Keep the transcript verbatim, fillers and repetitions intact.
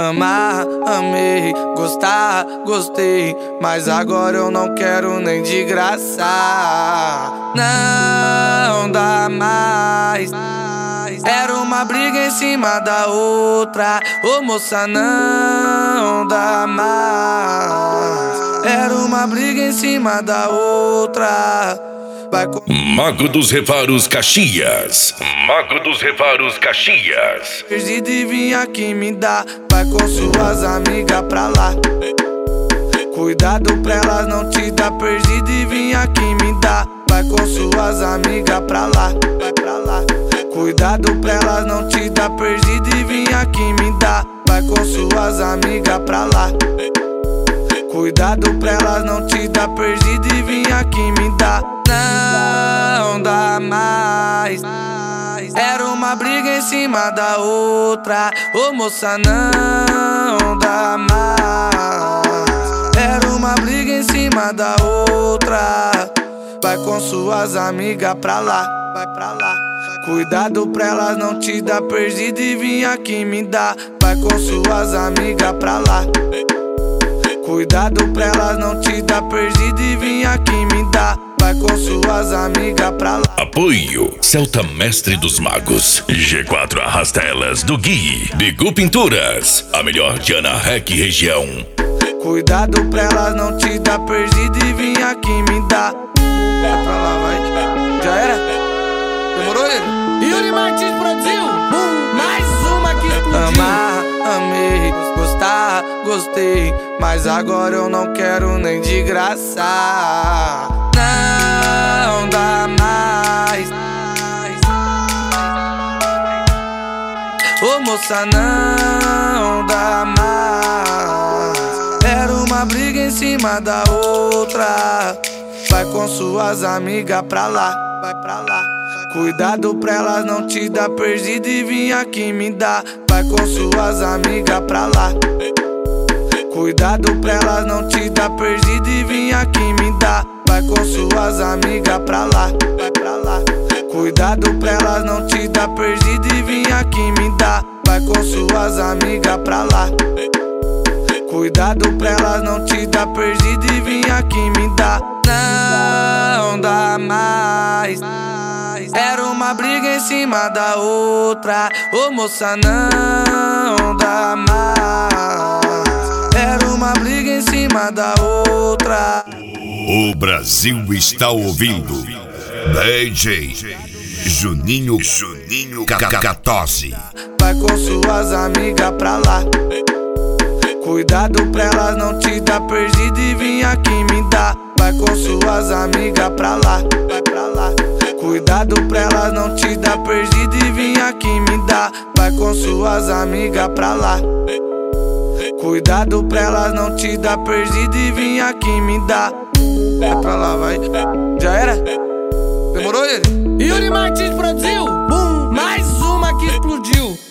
Amar, amei, gostar, gostei, mas agora eu não quero nem de graça. Não dá mais. Era uma briga em cima da outra. Ô moça, não dá mais. Era uma briga em cima da outra. Vai com... Mago dos Reparos Caxias. Mago dos Reparos Caxias. Perdido e vim aqui me dar. Vai com suas amigas pra lá. Cuidado pra elas não te dar. Perdido e vim aqui me dar. Vai com suas amigas pra lá. Vai pra lá. Cuidado pra elas não te dar. Perdido e vim aqui me dar. Vai com suas amigas pra lá. Cuidado pra elas não te dar. Perdido e vim aqui me dar. Não dá mais. Era uma briga em cima da outra. Ô moça, não dá mais. Era uma briga em cima da outra. Vai com suas amigas pra lá. Vai pra lá. Cuidado pra elas não te dar. Perdido e vim aqui me dar. Vai com suas amigas pra lá. Cuidado pra elas não te dar. Perdido e vim aqui me dar. Vai com suas amigas pra lá. Apoio Celta Mestre dos Magos. G quatro Arrasta Elas do Gui. Bigu Pinturas, a melhor de Ana Rec região. Cuidado pra elas não te dar. Perdido e vim aqui me dar. Vai pra lá, vai. Já era? Demorou ele? Yuri Martins produziu. Hum, mais uma que explodiu. Amar, amei, gostar, gostei, mas agora eu não quero nem de graça. Não dá mais. Ô moça, não dá mais. Era uma briga em cima da outra. Vai com suas amigas pra lá. Vai pra lá. Cuidado pra elas não te dar. Perdido e vim aqui me dar. Vai com suas amigas pra lá. Cuidado pra elas não te dar. Perdido e vim aqui me dar. Vai com suas amigas pra lá. Vai pra lá. Cuidado pra elas não te dar. Perdido e vim aqui me dar. Vai com suas amigas pra lá. Cuidado pra elas não te dar. Perdido e vim aqui me dar. Não dá mais. Era uma briga em cima da outra. Ô moça, não dá mais. Era uma briga em cima da outra. O Brasil está ouvindo D J Juninho Juninho Catose. Vai com suas amigas pra lá. Cuidado pra elas não te dar. Perdido e vim aqui me dar. Vai com suas amigas pra lá. Vai pra lá. Cuidado pra elas não te dar. Perdido e vim aqui me dar. Vai com suas amigas pra lá. Cuidado pra elas não te dar. Perdido e vim aqui me dar. Vai pra lá, vai. Já era? Demorou ele? Yuri Martins produziu. Bum, mais uma que explodiu.